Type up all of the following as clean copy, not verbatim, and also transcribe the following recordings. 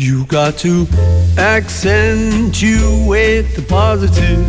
You got to accentuate the positive,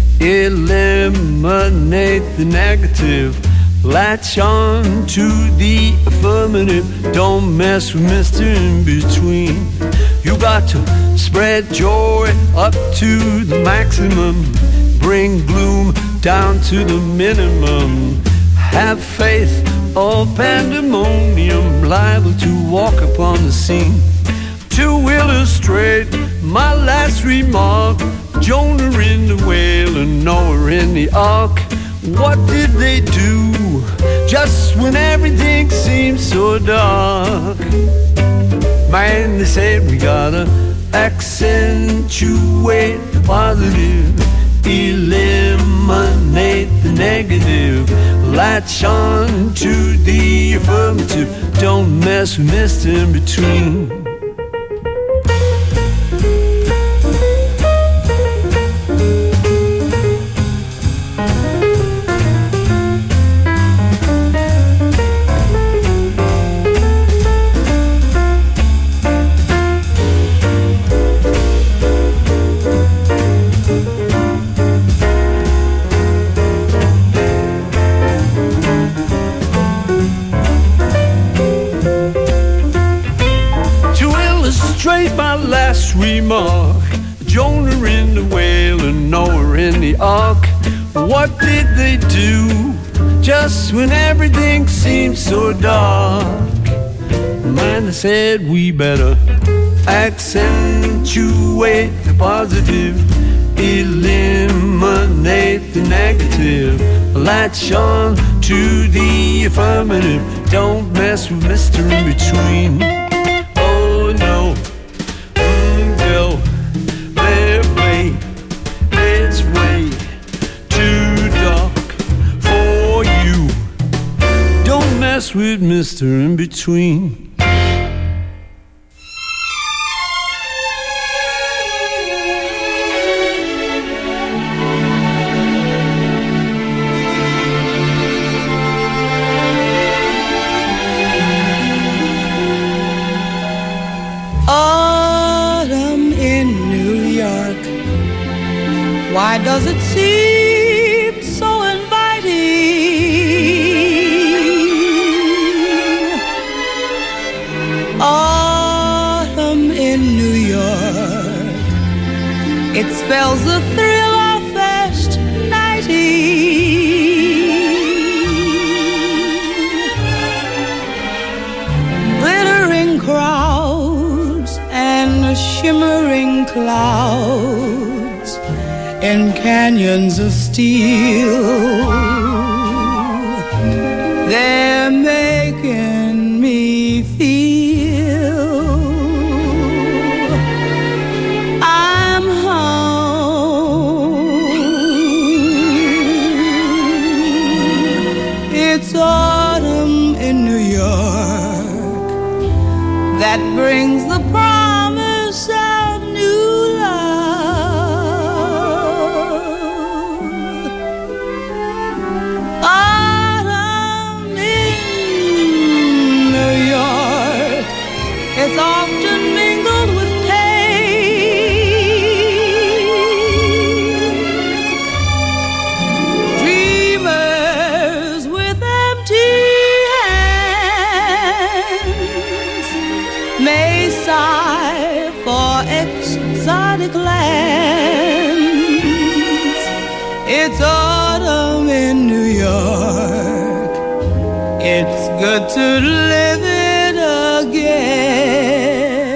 eliminate the negative, latch on to the affirmative, don't mess with Mr. In Between. You got to spread joy up to the maximum, bring gloom down to the minimum. Have faith or pandemonium, liable to walk upon the scene. To illustrate my last remark, Jonah in the whale and Noah in the ark. What did they do just when everything seemed so dark? Man, they said we gotta accentuate the positive, eliminate the negative, latch on to the affirmative, don't mess with Mr. In Between. My last remark, Jonah in the whale and Noah in the ark. What did they do just when everything seemed so dark? Man, they said we better accentuate the positive, eliminate the negative, latch on to the affirmative, don't mess with Mr. In Between. Oh no, no, their way, it's way too dark for you. Don't mess with Mr. In Between. Why does it seem so inviting? Autumn in New York, it spells the thrill of first nighting. Glittering crowds and shimmering clouds in canyons of steel, they're making me feel I'm home. It's autumn in New York that brings the promise of new it's often mingled with pain. Dreamers with empty hands may sigh for exotic lands. It's autumn in New York, it's good to live it again.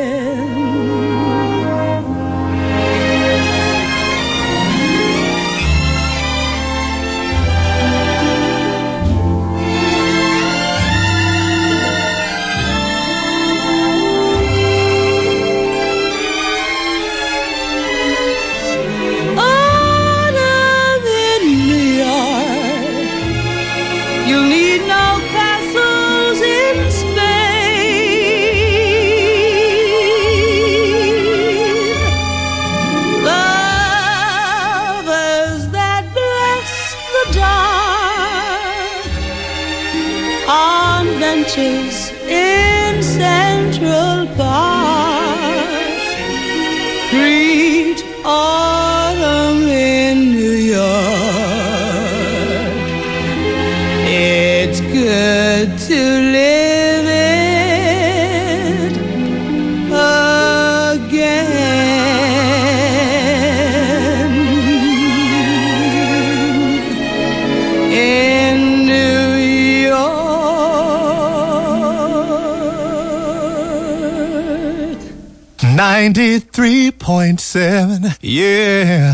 Autumn in New York, you'll need no castles in 93.7, yeah,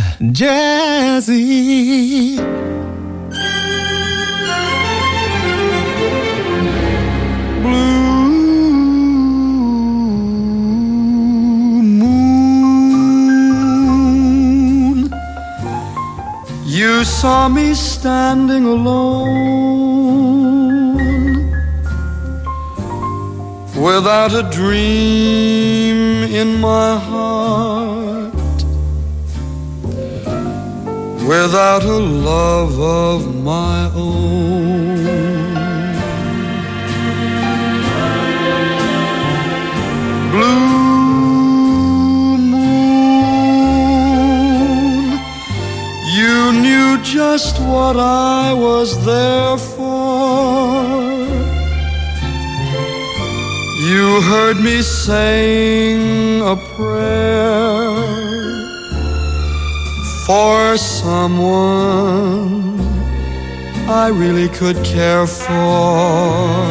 Jazzy. Blue moon, you saw me standing alone, without a dream in my heart, without a love of my own. Blue moon, you knew just what I was there for. You heard me sing a prayer for someone I really could care for.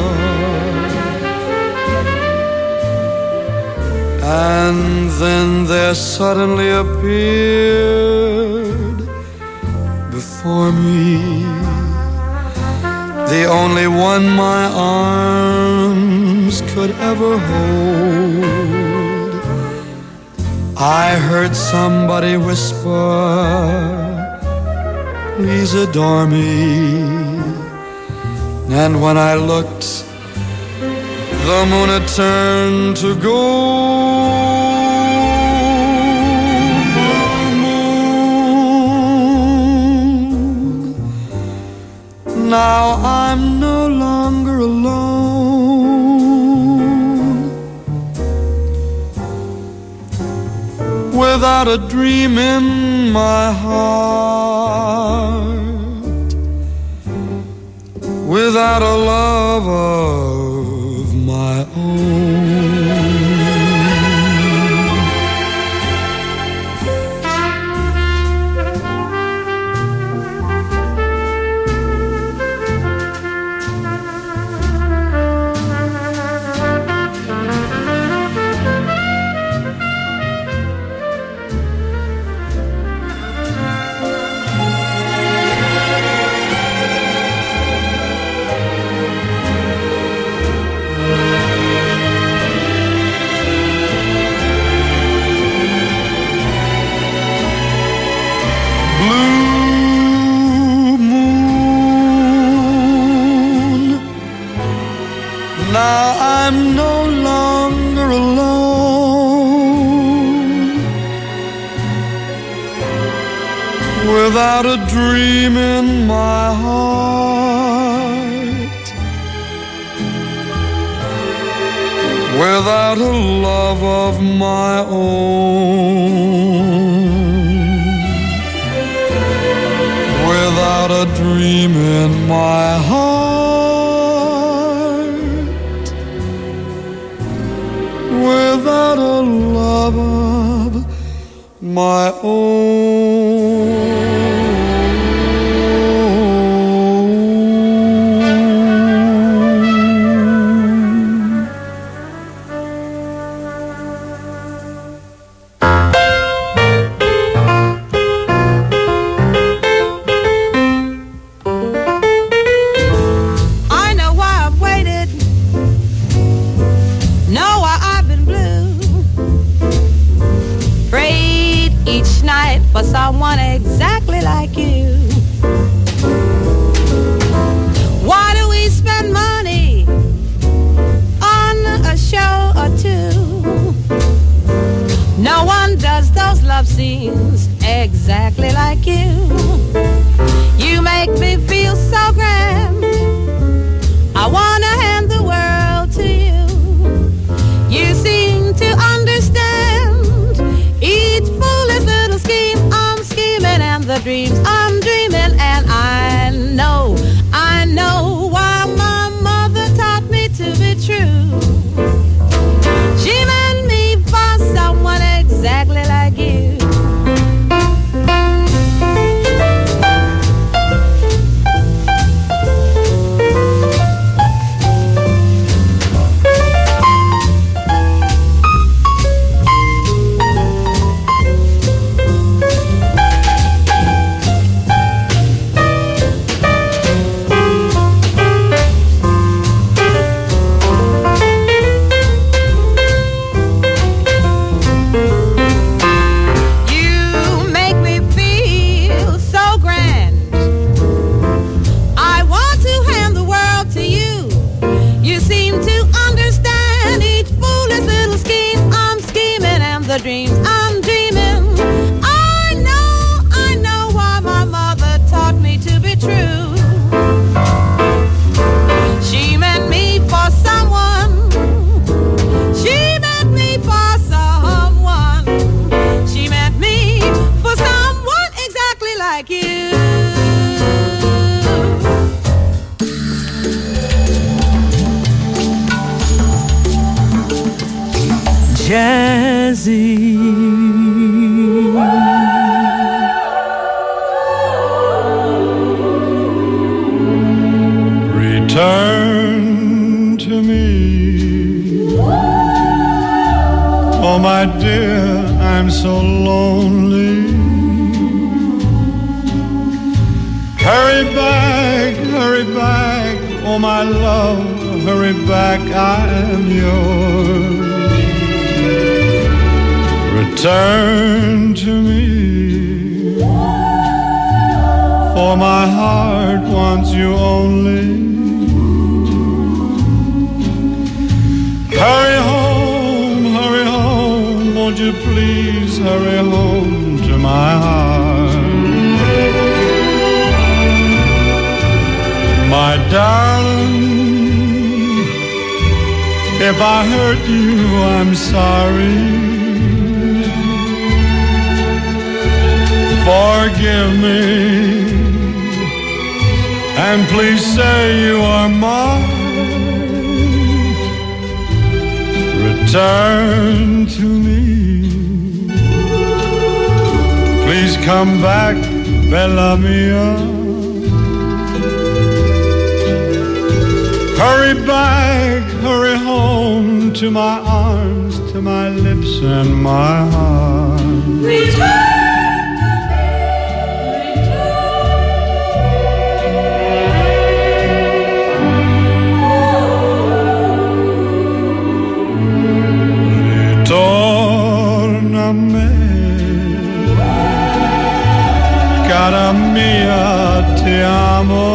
And then there suddenly appeared before me the only one my arms could ever hold. I heard somebody whisper, please adore me. And when I looked, the moon had turned to gold. Now I'm no longer alone, without a dream in my heart, without a love of my own. Now I'm no longer alone, without a dream in my heart, without a love of my own, without a dream in my heart, without a love of my own. For someone exactly like you. Why do we spend money on a show or two? No one does those love scenes exactly like you. You make me feel so grand, I wanna hand the world to you. You seem to understand each foolish little scheme I'm scheming and the dreams I'm dreaming, and I know why my mother taught me to be true. She meant me for someone exactly like you. the dreams I'm dreaming. I know why my mother taught me to be true. She meant me for someone. She meant me for someone. She meant me for someone exactly like you. Jazzy, return to me. Oh my dear, I'm so lonely. Hurry back, oh my love, hurry back, I am yours. Return to me, for my heart wants you only. Hurry home, won't you please hurry home to my heart. My darling, if I hurt you, I'm sorry. Forgive me, and please say you are mine. Return to me. Please come back, bella mia. Hurry back, hurry home to my arms, to my lips and my heart. Return! Cara mia, ti amo.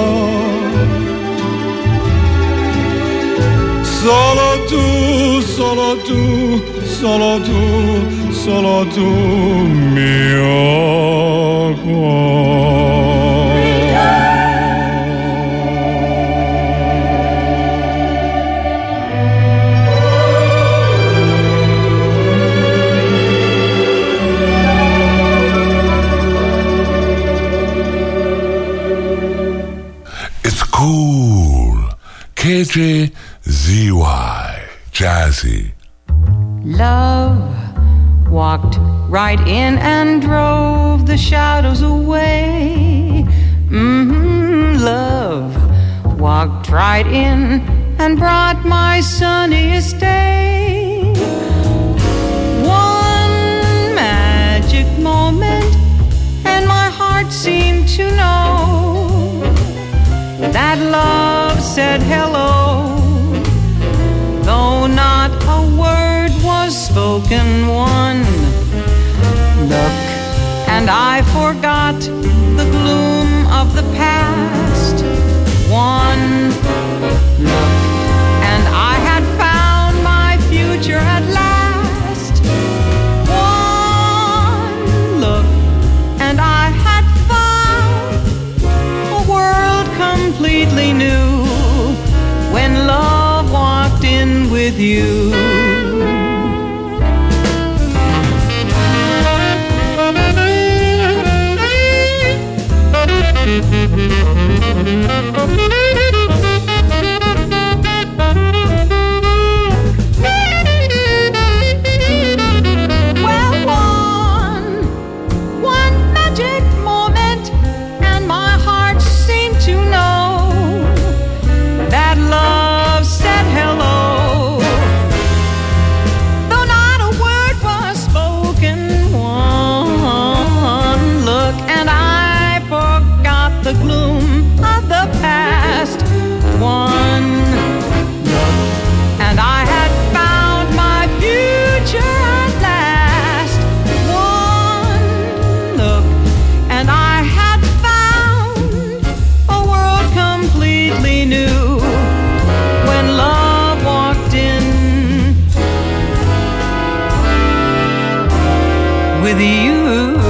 Solo tu, solo tu, solo tu, solo tu, mio cuore. Cool. KJZY. Jazzy. Love walked right in and drove the shadows away. Love walked right in and brought my sunniest day. One magic moment, and my heart seemed to know that love said hello, though not a word was spoken. One look, and I forgot the gloom of the past. One look, and I had found my future at last. One look, and I had found a world completely new when love walked in with you. with you.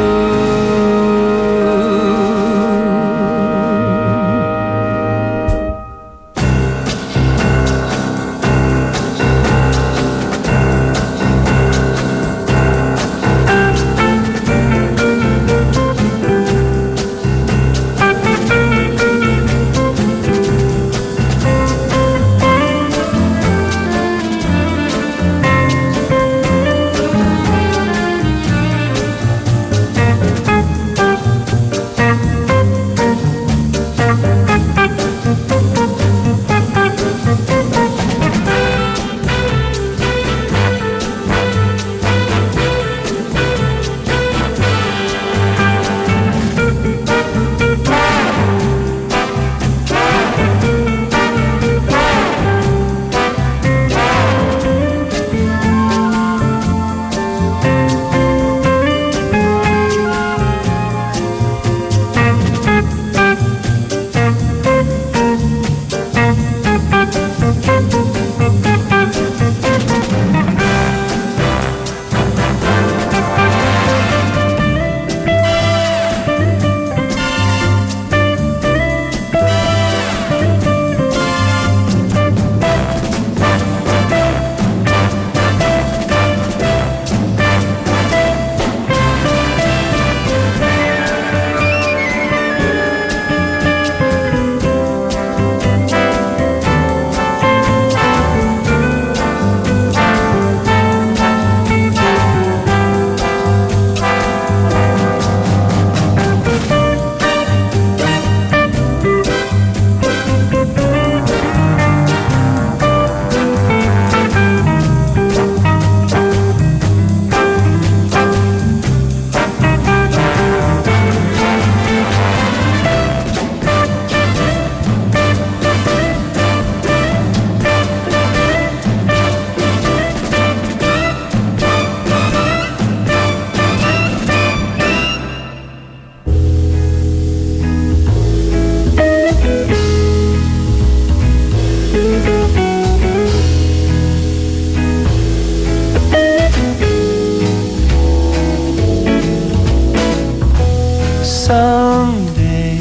Someday,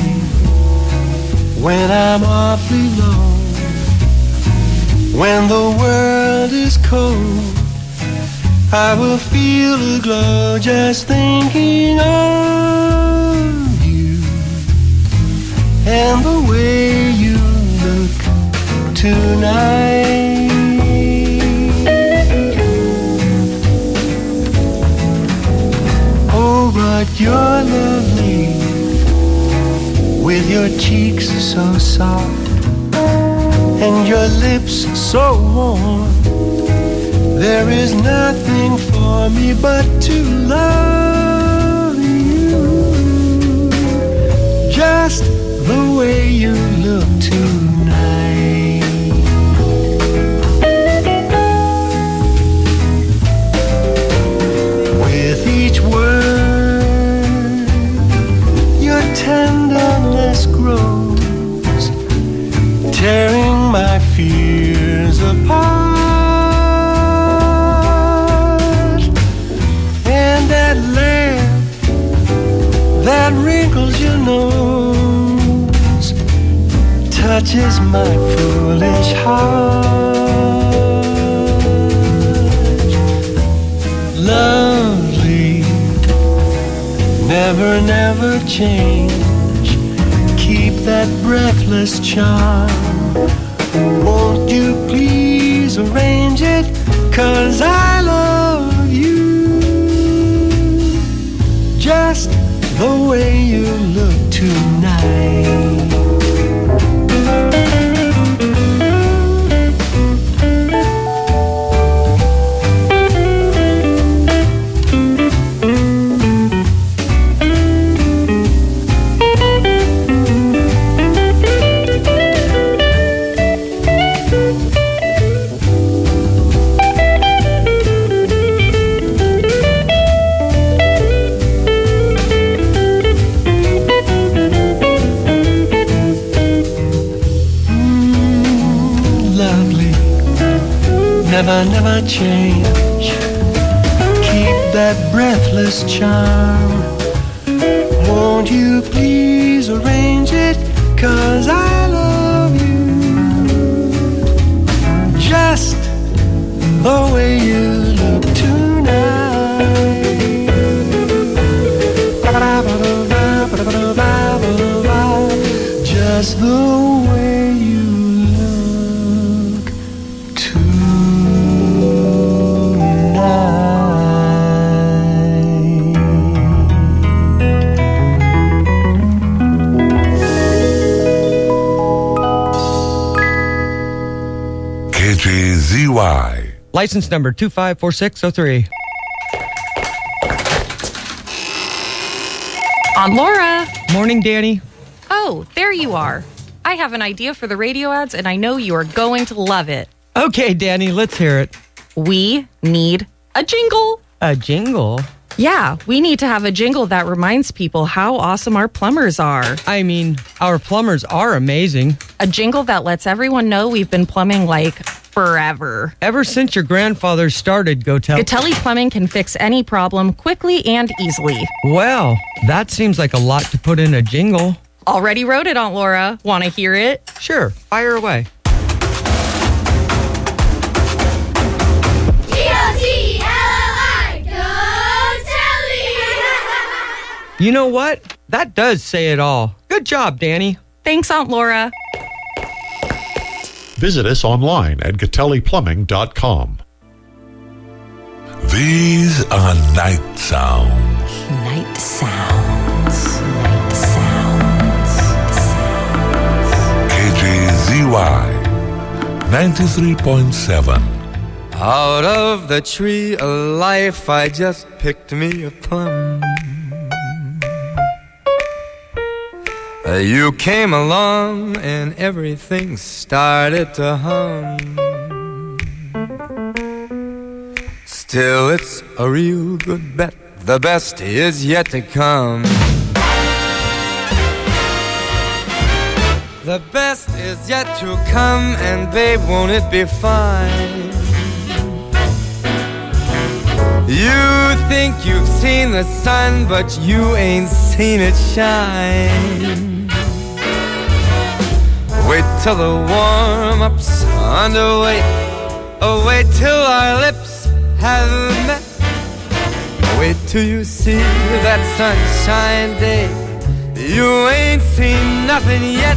when I'm awfully low, when the world is cold, I will feel a glow just thinking of you and the way you look tonight. Oh, but you're lovely, with your cheeks so soft and your lips so warm. There is nothing for me but to love you, just the way you look tonight. With each word, your tenderness grows, tearing my fears apart. And that laugh that wrinkles your nose touches my foolish heart. Lovely, never, never change. Keep that breathless charm. Won't you please arrange it? 'Cause I love you, just the way you look tonight. Never, never change. Keep that breathless charm. Won't you please arrange it, 'cause I love you just the way you look tonight. Just the way you look KJZY. License number 254603. Aunt Laura. Morning, Danny. Oh, there you are. I have an idea for the radio ads, and I know you are going to love it. Okay, Danny, let's hear it. We need a jingle. A jingle? Yeah, we need to have a jingle that reminds people how awesome our plumbers are. I mean, our plumbers are amazing. A jingle that lets everyone know we've been plumbing like forever. Ever since your grandfather started Gatelli Plumbing can fix any problem quickly and easily. Well, that seems like a lot to put in a jingle. Already wrote it, Aunt Laura. Want to hear it? Sure, fire away. G-O-T-L-L-I, Gatelli! You know what? That does say it all. Good job, Danny. Thanks, Aunt Laura. Visit us online at GatelliPlumbing.com. These are night sounds. Night sounds. Night sounds. KJZY 93.7. Out of the tree of life I just picked me a plum. You came along and everything started to hum. Still, it's a real good bet. The best is yet to come. The best is yet to come, and babe, won't it be fine? You think you've seen the sun, but you ain't seen it shine. Wait till the warm-up's underway. Oh, wait till our lips have met. Wait till you see that sunshine day. You ain't seen nothing yet.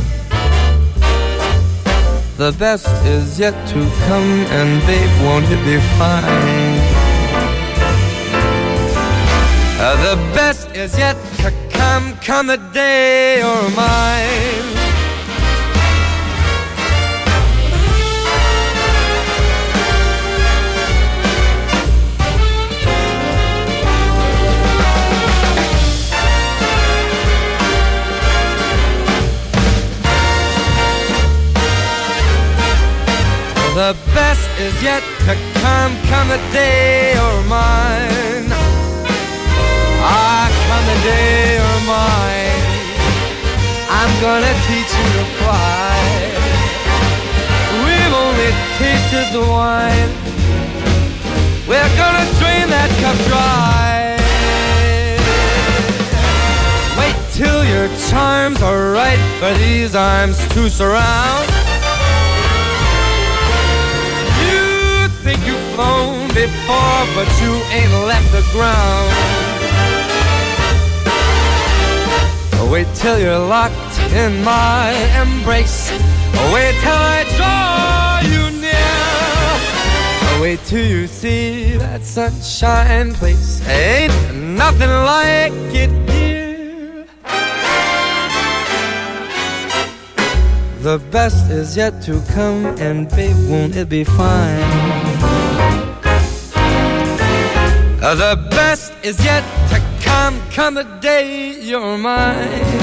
The best is yet to come, and babe, won't it be fine? The best is yet to come, come the day you're mine. The best is yet to come, come the day you're mine. Ah, come the day you're mine. I'm gonna teach you to fly. We've only tasted the wine. We're gonna drain that cup dry. Wait till your charms are right for these arms to surround. You think you've flown before, but you ain't left the ground. Wait till you're locked in my embrace. Wait till I draw you near. Wait till you see that sunshine place. Ain't nothing like it here. The best is yet to come, and babe, won't it be fine? The best is yet to come, come the day you're mine.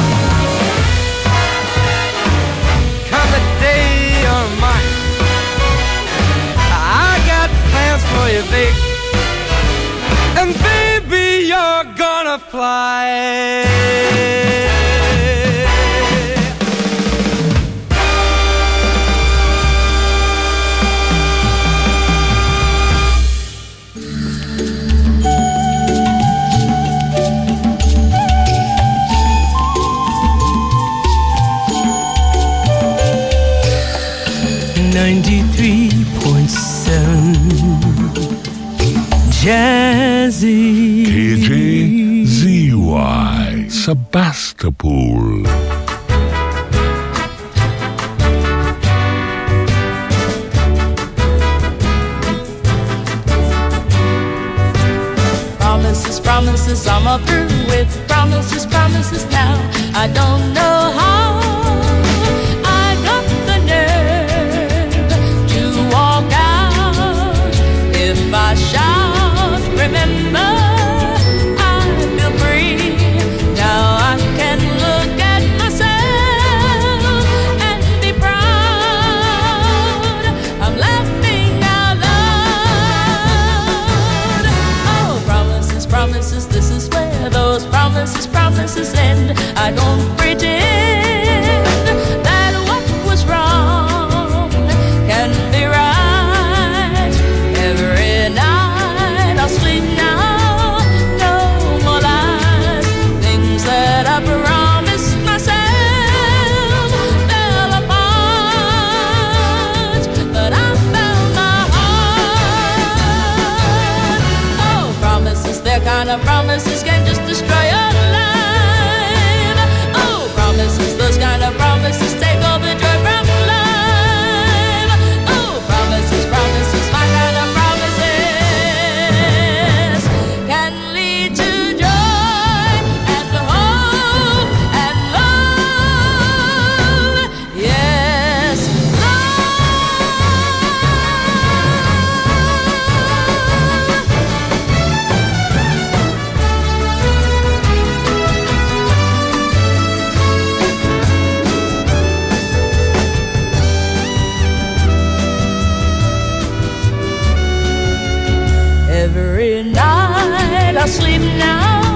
Come the day you're mine. I got plans for you, babe. And baby, you're gonna fly. Jazzy. KJZY, Sebastopol. Promises, promises, I'm all through with promises, promises now. I don't know how I got the nerve to walk out. If I shout, remember, I feel free. Now I can look at myself and be proud. I'm laughing out loud. Oh, promises, promises, this is where those promises, promises end. I don't pretend that what was wrong can be right. Every night I'll sleep now, no more lies. Things that I promised myself fell apart, but I found my heart. Oh, promises, they're kind of promises can just destroy your life. Oh, promises, those kind of promises take all the joy from life. Oh, promises, promises, my kind of promises can lead to joy and hope and love. Yes, every night I sleep now,